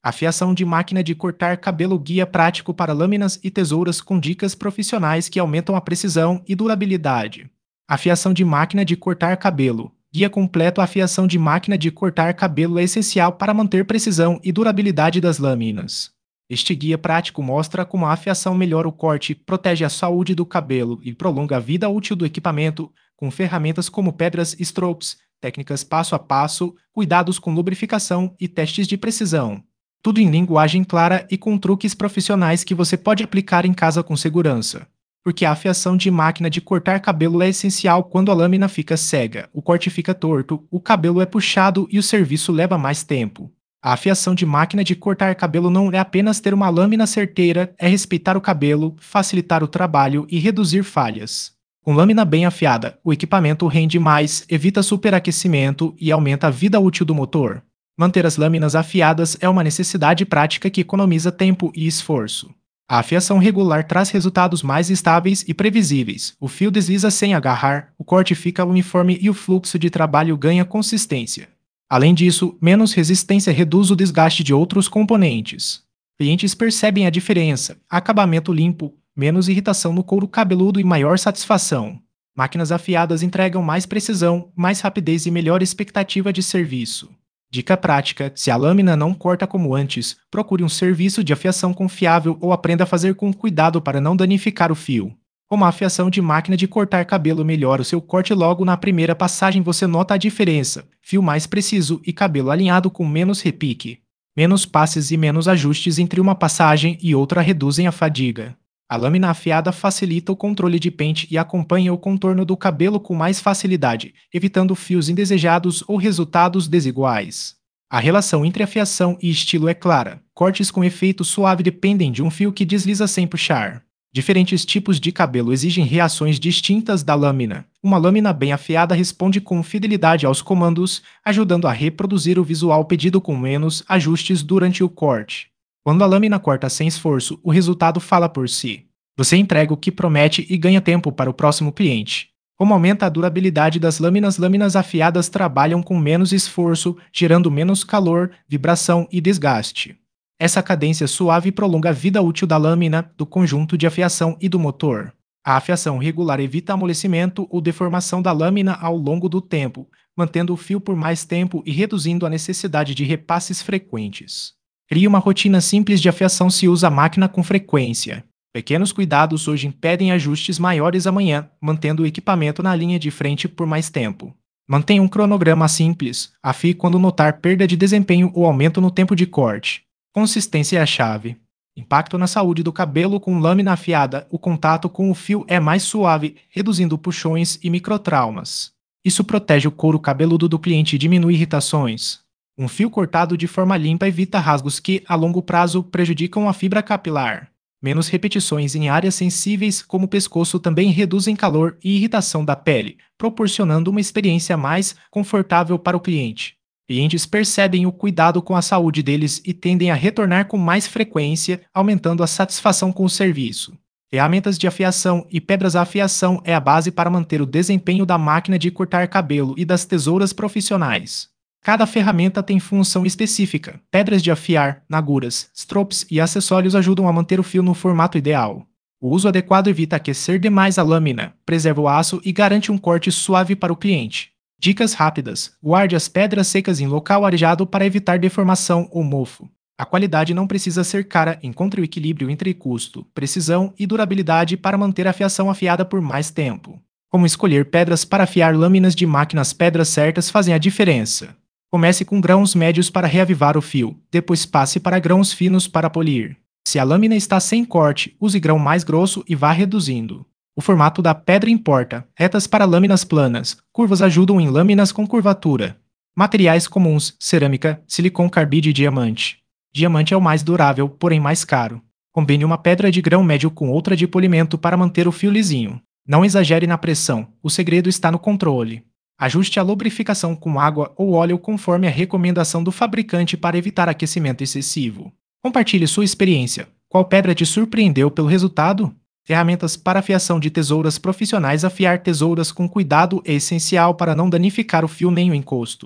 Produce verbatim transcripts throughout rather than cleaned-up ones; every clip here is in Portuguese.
Afiação de máquina de cortar cabelo guia prático para lâminas e tesouras com dicas profissionais que aumentam a precisão e durabilidade. Afiação de máquina de cortar cabelo. Guia completo. A afiação de máquina de cortar cabelo é essencial para manter precisão e durabilidade das lâminas. Este guia prático mostra como a afiação melhora o corte, protege a saúde do cabelo e prolonga a vida útil do equipamento, com ferramentas como pedras strokes, técnicas passo a passo, cuidados com lubrificação e testes de precisão. Tudo em linguagem clara e com truques profissionais que você pode aplicar em casa com segurança. Porque a afiação de máquina de cortar cabelo é essencial quando a lâmina fica cega, o corte fica torto, o cabelo é puxado e o serviço leva mais tempo. A afiação de máquina de cortar cabelo não é apenas ter uma lâmina certeira, é respeitar o cabelo, facilitar o trabalho e reduzir falhas. Com lâmina bem afiada, o equipamento rende mais, evita superaquecimento e aumenta a vida útil do motor. Manter as lâminas afiadas é uma necessidade prática que economiza tempo e esforço. A afiação regular traz resultados mais estáveis e previsíveis. O fio desliza sem agarrar, o corte fica uniforme e o fluxo de trabalho ganha consistência. Além disso, menos resistência reduz o desgaste de outros componentes. Clientes percebem a diferença: acabamento limpo, menos irritação no couro cabeludo e maior satisfação. Máquinas afiadas entregam mais precisão, mais rapidez e melhor expectativa de serviço. Dica prática: se a lâmina não corta como antes, procure um serviço de afiação confiável ou aprenda a fazer com cuidado para não danificar o fio. Como a afiação de máquina de cortar cabelo melhora o seu corte logo na primeira passagem, você nota a diferença: fio mais preciso e cabelo alinhado com menos repique. Menos passes e menos ajustes entre uma passagem e outra reduzem a fadiga. A lâmina afiada facilita o controle de pente e acompanha o contorno do cabelo com mais facilidade, evitando fios indesejados ou resultados desiguais. A relação entre afiação e estilo é clara. Cortes com efeito suave dependem de um fio que desliza sem puxar. Diferentes tipos de cabelo exigem reações distintas da lâmina. Uma lâmina bem afiada responde com fidelidade aos comandos, ajudando a reproduzir o visual pedido com menos ajustes durante o corte. Quando a lâmina corta sem esforço, o resultado fala por si. Você entrega o que promete e ganha tempo para o próximo cliente. Como aumenta a durabilidade das lâminas, lâminas afiadas trabalham com menos esforço, gerando menos calor, vibração e desgaste. Essa cadência suave prolonga a vida útil da lâmina, do conjunto de afiação e do motor. A afiação regular evita amolecimento ou deformação da lâmina ao longo do tempo, mantendo o fio por mais tempo e reduzindo a necessidade de repasses frequentes. Crie uma rotina simples de afiação se usa a máquina com frequência. Pequenos cuidados hoje impedem ajustes maiores amanhã, mantendo o equipamento na linha de frente por mais tempo. Mantenha um cronograma simples. Afie quando notar perda de desempenho ou aumento no tempo de corte. Consistência é a chave. Impacto na saúde do cabelo com lâmina afiada. O contato com o fio é mais suave, reduzindo puxões e microtraumas. Isso protege o couro cabeludo do cliente e diminui irritações. Um fio cortado de forma limpa evita rasgos que, a longo prazo, prejudicam a fibra capilar. Menos repetições em áreas sensíveis, como o pescoço, também reduzem calor e irritação da pele, proporcionando uma experiência mais confortável para o cliente. Clientes percebem o cuidado com a saúde deles e tendem a retornar com mais frequência, aumentando a satisfação com o serviço. Ferramentas de afiação e pedras à afiação é a base para manter o desempenho da máquina de cortar cabelo e das tesouras profissionais. Cada ferramenta tem função específica. Pedras de afiar, naguras, strops e acessórios ajudam a manter o fio no formato ideal. O uso adequado evita aquecer demais a lâmina, preserva o aço e garante um corte suave para o cliente. Dicas rápidas: guarde as pedras secas em local arejado para evitar deformação ou mofo. A qualidade não precisa ser cara, encontre o equilíbrio entre custo, precisão e durabilidade para manter a afiação afiada por mais tempo. Como escolher pedras para afiar lâminas de máquina? As pedras certas fazem a diferença. Comece com grãos médios para reavivar o fio, depois passe para grãos finos para polir. Se a lâmina está sem corte, use grão mais grosso e vá reduzindo. O formato da pedra importa. Retas para lâminas planas. Curvas ajudam em lâminas com curvatura. Materiais comuns: cerâmica, silicon carbide e diamante. Diamante é o mais durável, porém mais caro. Combine uma pedra de grão médio com outra de polimento para manter o fio lisinho. Não exagere na pressão. O segredo está no controle. Ajuste a lubrificação com água ou óleo conforme a recomendação do fabricante para evitar aquecimento excessivo. Compartilhe sua experiência. Qual pedra te surpreendeu pelo resultado? Ferramentas para afiação de tesouras profissionais. Afiar tesouras com cuidado é essencial para não danificar o fio nem o encosto.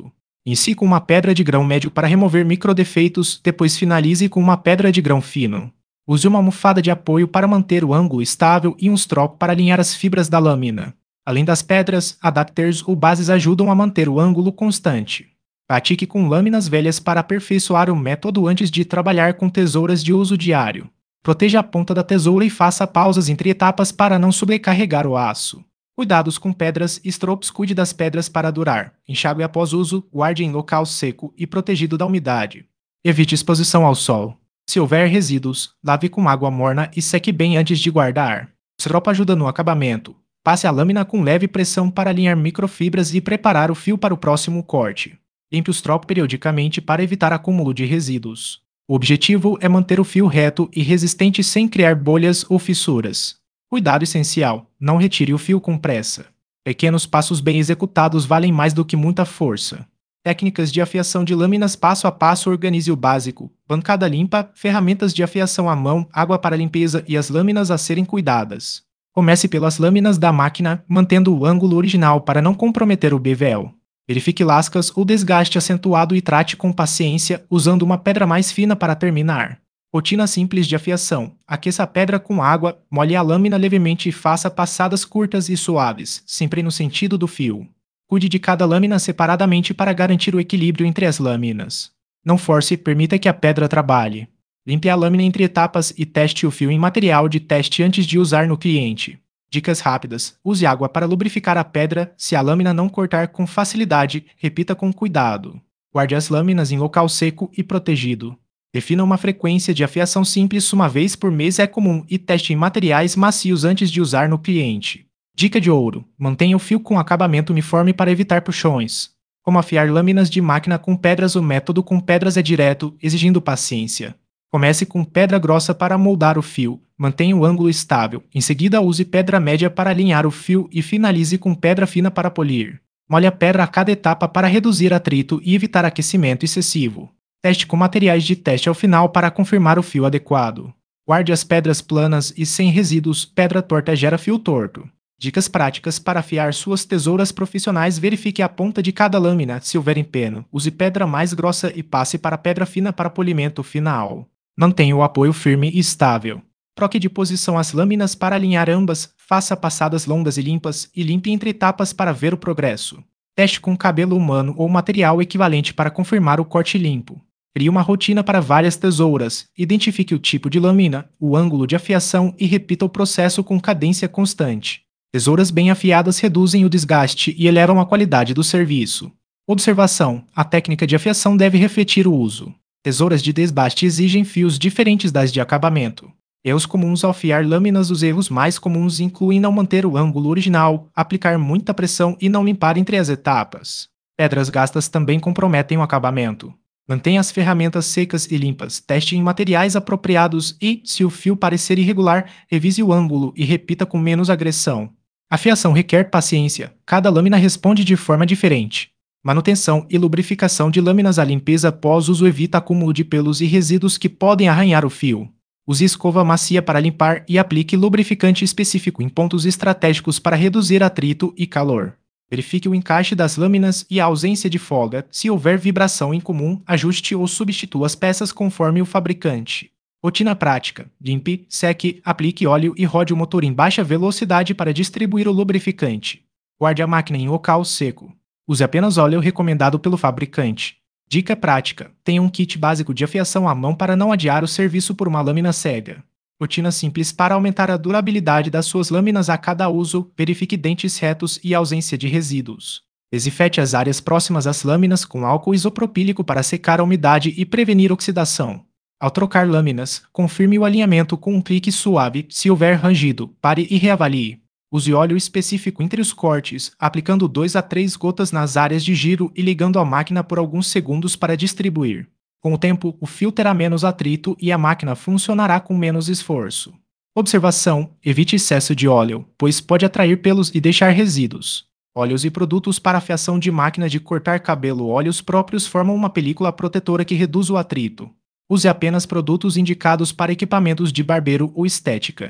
Inicie com uma pedra de grão médio para remover microdefeitos, depois finalize com uma pedra de grão fino. Use uma almofada de apoio para manter o ângulo estável e um stroke para alinhar as fibras da lâmina. Além das pedras, adapters ou bases ajudam a manter o ângulo constante. Pratique com lâminas velhas para aperfeiçoar o método antes de trabalhar com tesouras de uso diário. Proteja a ponta da tesoura e faça pausas entre etapas para não sobrecarregar o aço. Cuidados com pedras e stropes. Cuide das pedras para durar. Enxague após uso, guarde em local seco e protegido da umidade. Evite exposição ao sol. Se houver resíduos, lave com água morna e seque bem antes de guardar. O strop ajuda no acabamento. Passe a lâmina com leve pressão para alinhar microfibras e preparar o fio para o próximo corte. Limpe o strop periodicamente para evitar acúmulo de resíduos. O objetivo é manter o fio reto e resistente sem criar bolhas ou fissuras. Cuidado essencial: não retire o fio com pressa. Pequenos passos bem executados valem mais do que muita força. Técnicas de afiação de lâminas passo a passo. Organize o básico: bancada limpa, ferramentas de afiação à mão, água para limpeza e as lâminas a serem cuidadas. Comece pelas lâminas da máquina, mantendo o ângulo original para não comprometer o bevel. Verifique lascas ou desgaste acentuado e trate com paciência, usando uma pedra mais fina para terminar. Rotina simples de afiação: aqueça a pedra com água, molhe a lâmina levemente e faça passadas curtas e suaves, sempre no sentido do fio. Cuide de cada lâmina separadamente para garantir o equilíbrio entre as lâminas. Não force, permita que a pedra trabalhe. Limpe a lâmina entre etapas e teste o fio em material de teste antes de usar no cliente. Dicas rápidas: use água para lubrificar a pedra. Se a lâmina não cortar com facilidade, repita com cuidado. Guarde as lâminas em local seco e protegido. Defina uma frequência de afiação simples, uma vez por mês é comum, e teste em materiais macios antes de usar no cliente. Dica de ouro: mantenha o fio com acabamento uniforme para evitar puxões. Como afiar lâminas de máquina com pedras? O método com pedras é direto, exigindo paciência. Comece com pedra grossa para moldar o fio, mantenha o ângulo estável, em seguida use pedra média para alinhar o fio e finalize com pedra fina para polir. Molhe a pedra a cada etapa para reduzir atrito e evitar aquecimento excessivo. Teste com materiais de teste ao final para confirmar o fio adequado. Guarde as pedras planas e sem resíduos. Pedra torta gera fio torto. Dicas práticas para afiar suas tesouras profissionais: verifique a ponta de cada lâmina. Se houver empeno, use pedra mais grossa e passe para pedra fina para polimento final. Mantenha o apoio firme e estável. Troque de posição as lâminas para alinhar ambas, faça passadas longas e limpas e limpe entre etapas para ver o progresso. Teste com cabelo humano ou material equivalente para confirmar o corte limpo. Crie uma rotina para várias tesouras, identifique o tipo de lâmina, o ângulo de afiação e repita o processo com cadência constante. Tesouras bem afiadas reduzem o desgaste e elevam a qualidade do serviço. Observação: a técnica de afiação deve refletir o uso. Tesouras de desbaste exigem fios diferentes das de acabamento. Erros comuns ao afiar lâminas: os erros mais comuns incluem não manter o ângulo original, aplicar muita pressão e não limpar entre as etapas. Pedras gastas também comprometem o acabamento. Mantenha as ferramentas secas e limpas, teste em materiais apropriados e, se o fio parecer irregular, revise o ângulo e repita com menos agressão. A fiação requer paciência, cada lâmina responde de forma diferente. Manutenção e lubrificação de lâminas: a limpeza pós-uso evita acúmulo de pelos e resíduos que podem arranhar o fio. Use escova macia para limpar e aplique lubrificante específico em pontos estratégicos para reduzir atrito e calor. Verifique o encaixe das lâminas e a ausência de folga. Se houver vibração incomum, ajuste ou substitua as peças conforme o fabricante. Rotina prática: limpe, seque, aplique óleo e rode o motor em baixa velocidade para distribuir o lubrificante. Guarde a máquina em local seco. Use apenas óleo recomendado pelo fabricante. Dica prática: tenha um kit básico de afiação à mão para não adiar o serviço por uma lâmina cega. Rotina simples para aumentar a durabilidade das suas lâminas a cada uso: verifique dentes retos e ausência de resíduos. Desinfete as áreas próximas às lâminas com álcool isopropílico para secar a umidade e prevenir oxidação. Ao trocar lâminas, confirme o alinhamento com um clique suave. Se houver rangido, pare e reavalie. Use óleo específico entre os cortes, aplicando duas a três gotas nas áreas de giro e ligando a máquina por alguns segundos para distribuir. Com o tempo, o fio terá menos atrito e a máquina funcionará com menos esforço. Observação: evite excesso de óleo, pois pode atrair pelos e deixar resíduos. Óleos e produtos para afiação de máquina de cortar cabelo: óleos próprios formam uma película protetora que reduz o atrito. Use apenas produtos indicados para equipamentos de barbeiro ou estética.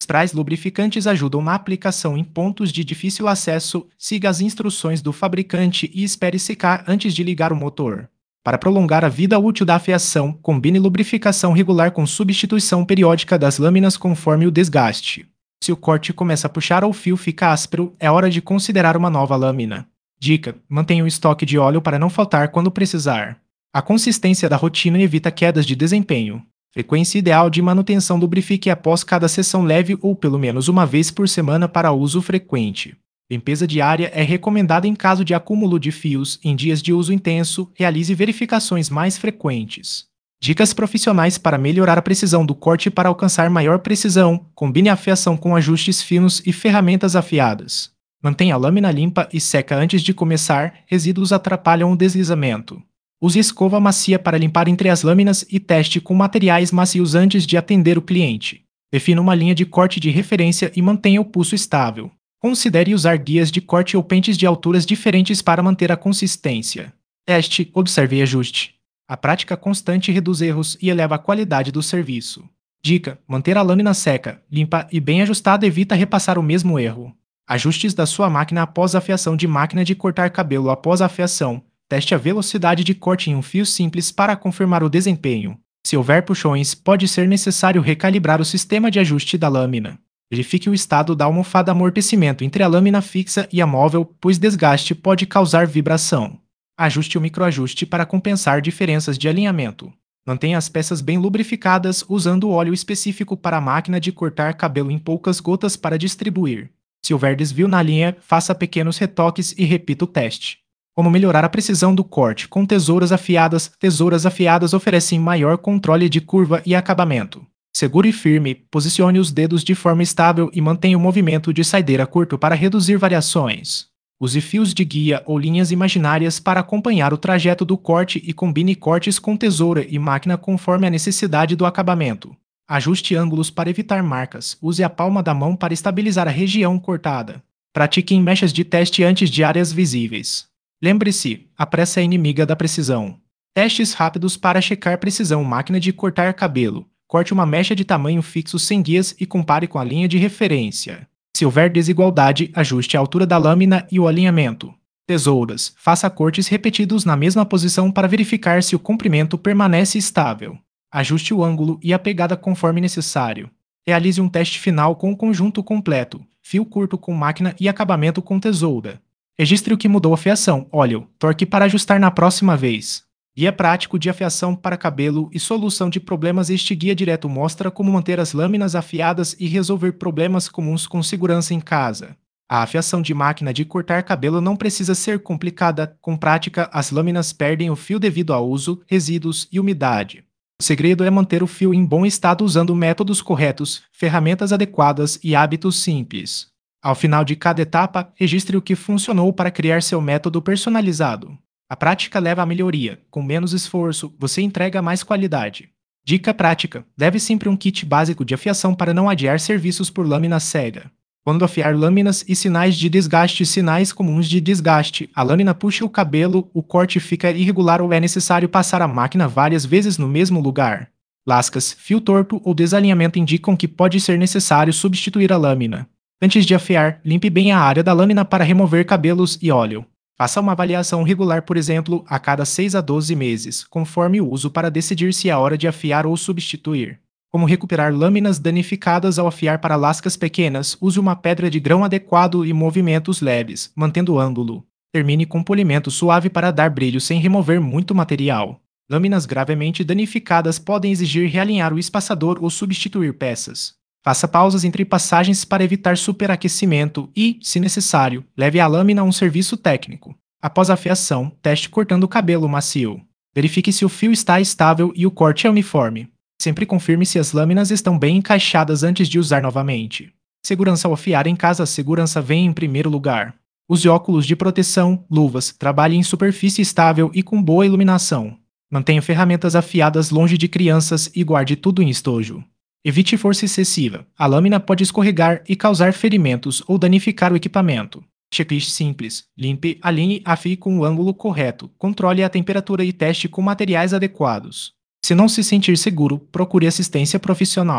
sprays lubrificantes ajudam na aplicação em pontos de difícil acesso, siga as instruções do fabricante e espere secar antes de ligar o motor. Para prolongar a vida útil da fiação, combine lubrificação regular com substituição periódica das lâminas conforme o desgaste. Se o corte começa a puxar ou o fio fica áspero, é hora de considerar uma nova lâmina. Dica: mantenha um estoque de óleo para não faltar quando precisar. A consistência da rotina evita quedas de desempenho. Frequência ideal de manutenção: lubrifique após cada sessão leve ou pelo menos uma vez por semana para uso frequente. Limpeza diária é recomendada em caso de acúmulo de fios. Em dias de uso intenso, realize verificações mais frequentes. Dicas profissionais para melhorar a precisão do corte. Para alcançar maior precisão, combine a fiação com ajustes finos e ferramentas afiadas. Mantenha a lâmina limpa e seca antes de começar, resíduos atrapalham o deslizamento. Use escova macia para limpar entre as lâminas e teste com materiais macios antes de atender o cliente. Defina uma linha de corte de referência e mantenha o pulso estável. Considere usar guias de corte ou pentes de alturas diferentes para manter a consistência. Teste, observe e ajuste. A prática constante reduz erros e eleva a qualidade do serviço. Dica: manter a lâmina seca, limpa e bem ajustada evita repassar o mesmo erro. Ajustes da sua máquina após a fiação de máquina de cortar cabelo. Após a fiação, teste a velocidade de corte em um fio simples para confirmar o desempenho. Se houver puxões, pode ser necessário recalibrar o sistema de ajuste da lâmina. Verifique o estado da almofada amortecimento entre a lâmina fixa e a móvel, pois desgaste pode causar vibração. Ajuste o microajuste para compensar diferenças de alinhamento. Mantenha as peças bem lubrificadas usando óleo específico para a máquina de cortar cabelo em poucas gotas para distribuir. Se houver desvio na linha, faça pequenos retoques e repita o teste. Como melhorar a precisão do corte com tesouras afiadas? Tesouras afiadas oferecem maior controle de curva e acabamento. Seguro e firme, posicione os dedos de forma estável e mantenha o movimento de saideira curto para reduzir variações. Use fios de guia ou linhas imaginárias para acompanhar o trajeto do corte e combine cortes com tesoura e máquina conforme a necessidade do acabamento. Ajuste ângulos para evitar marcas. Use a palma da mão para estabilizar a região cortada. Pratique em mechas de teste antes de áreas visíveis. Lembre-se, a pressa é inimiga da precisão. Testes rápidos para checar precisão. Máquina de cortar cabelo. Corte uma mecha de tamanho fixo sem guias e compare com a linha de referência. Se houver desigualdade, ajuste a altura da lâmina e o alinhamento. Tesouras. Faça cortes repetidos na mesma posição para verificar se o comprimento permanece estável. Ajuste o ângulo e a pegada conforme necessário. Realize um teste final com o conjunto completo, fio curto com máquina e acabamento com tesoura. Registre o que mudou: a fiação, óleo, torque para ajustar na próxima vez. Guia prático de afiação para cabelo e solução de problemas. Este guia direto mostra como manter as lâminas afiadas e resolver problemas comuns com segurança em casa. A afiação de máquina de cortar cabelo não precisa ser complicada. Com prática, as lâminas perdem o fio devido ao uso, resíduos e umidade. O segredo é manter o fio em bom estado usando métodos corretos, ferramentas adequadas e hábitos simples. Ao final de cada etapa, registre o que funcionou para criar seu método personalizado. A prática leva à melhoria. Com menos esforço, você entrega mais qualidade. Dica prática: leve sempre um kit básico de afiação para não adiar serviços por lâmina cega. Quando afiar lâminas e sinais de desgaste. Sinais comuns de desgaste: a lâmina puxa o cabelo, o corte fica irregular ou é necessário passar a máquina várias vezes no mesmo lugar. Lascas, fio torto ou desalinhamento indicam que pode ser necessário substituir a lâmina. Antes de afiar, limpe bem a área da lâmina para remover cabelos e óleo. Faça uma avaliação regular, por exemplo, a cada seis a doze meses, conforme o uso, para decidir se é hora de afiar ou substituir. Como recuperar lâminas danificadas ao afiar? Para lascas pequenas, use uma pedra de grão adequado e movimentos leves, mantendo o ângulo. Termine com polimento suave para dar brilho sem remover muito material. Lâminas gravemente danificadas podem exigir realinhar o espaçador ou substituir peças. Faça pausas entre passagens para evitar superaquecimento e, se necessário, leve a lâmina a um serviço técnico. Após a afiação, teste cortando o cabelo macio. Verifique se o fio está estável e o corte é uniforme. Sempre confirme se as lâminas estão bem encaixadas antes de usar novamente. Segurança ao afiar em casa. A segurança vem em primeiro lugar. Use óculos de proteção, luvas, trabalhe em superfície estável e com boa iluminação. Mantenha ferramentas afiadas longe de crianças e guarde tudo em estojo. Evite força excessiva. A lâmina pode escorregar e causar ferimentos ou danificar o equipamento. Checklist simples. Limpe, alinhe, afie com o ângulo correto. Controle a temperatura e teste com materiais adequados. Se não se sentir seguro, procure assistência profissional.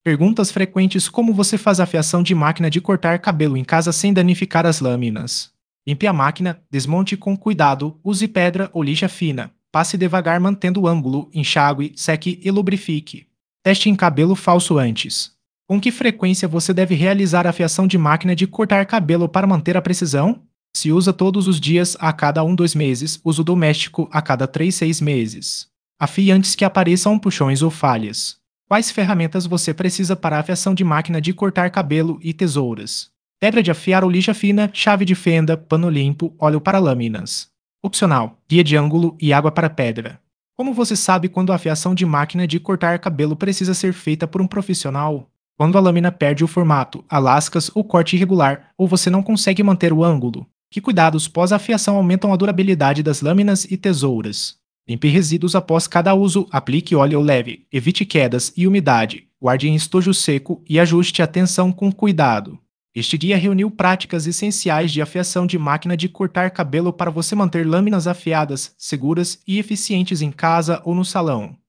Perguntas frequentes: como você faz a fiação de máquina de cortar cabelo em casa sem danificar as lâminas? Limpe a máquina, desmonte com cuidado, use pedra ou lixa fina. Passe devagar mantendo o ângulo, enxague, seque e lubrifique. Teste em cabelo falso antes. Com que frequência você deve realizar a fiação de máquina de cortar cabelo para manter a precisão? Se usa todos os dias, a cada um, dois meses, uso doméstico a cada três, seis meses. Afie antes que apareçam puxões ou falhas. Quais ferramentas você precisa para a afiação de máquina de cortar cabelo e tesouras? Pedra de afiar ou lixa fina, chave de fenda, pano limpo, óleo para lâminas. Opcional: guia de ângulo e água para pedra. Como você sabe quando a afiação de máquina de cortar cabelo precisa ser feita por um profissional? Quando a lâmina perde o formato, a lascas ou corte irregular, ou você não consegue manter o ângulo. Que cuidados pós-afiação aumentam a durabilidade das lâminas e tesouras? Limpe resíduos após cada uso, aplique óleo leve, evite quedas e umidade, guarde em estojo seco e ajuste a tensão com cuidado. Este guia reuniu práticas essenciais de afiação de máquina de cortar cabelo para você manter lâminas afiadas, seguras e eficientes em casa ou no salão.